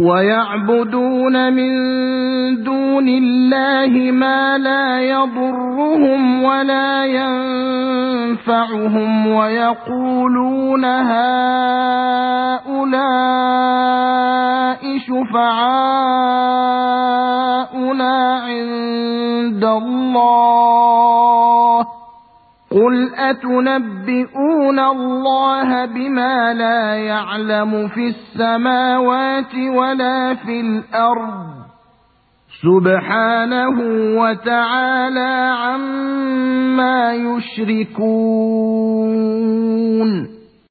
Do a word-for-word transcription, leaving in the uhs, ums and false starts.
ويعبدون من دون الله ما لا يضرهم ولا ينفعهم ويقولون هؤلاء شفعاؤنا عند الله قل أتنبئون الله بما لا يعلم في السماوات ولا في الأرض سبحانه وتعالى عما يشركون.